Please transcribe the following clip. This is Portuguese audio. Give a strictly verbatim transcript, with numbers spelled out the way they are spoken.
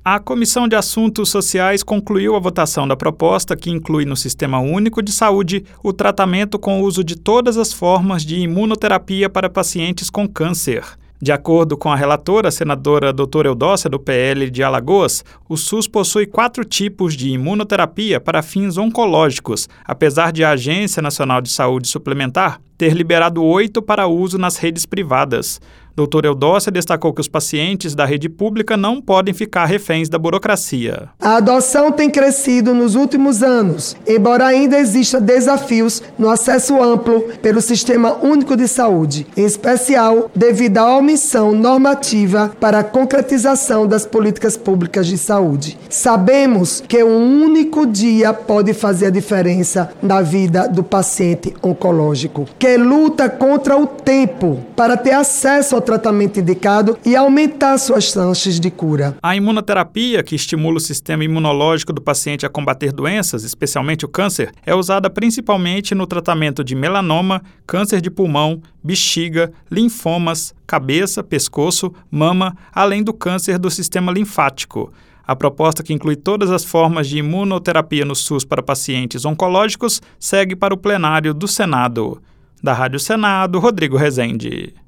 A Comissão de Assuntos Sociais concluiu a votação da proposta que inclui no Sistema Único de Saúde o tratamento com o uso de todas as formas de imunoterapia para pacientes com câncer. De acordo com a relatora, a senadora doutora Eudócia, do P L de Alagoas, o SUS possui quatro tipos de imunoterapia para fins oncológicos, apesar de a Agência Nacional de Saúde Suplementar ter liberado oito para uso nas redes privadas. Doutora Eudócia destacou que os pacientes da rede pública não podem ficar reféns da burocracia. A adoção tem crescido nos últimos anos, embora ainda exista desafios no acesso amplo pelo Sistema Único de Saúde, em especial devido à omissão normativa para a concretização das políticas públicas de saúde. Sabemos que um único dia pode fazer a diferença na vida do paciente oncológico, que luta contra o tempo para ter acesso ao tratamento indicado e aumentar suas chances de cura. A imunoterapia, que estimula o sistema imunológico do paciente a combater doenças, especialmente o câncer, é usada principalmente no tratamento de melanoma, câncer de pulmão, bexiga, linfomas, cabeça, pescoço, mama, além do câncer do sistema linfático. A proposta, que inclui todas as formas de imunoterapia no SUS para pacientes oncológicos, segue para o plenário do Senado. Da Rádio Senado, Rodrigo Rezende.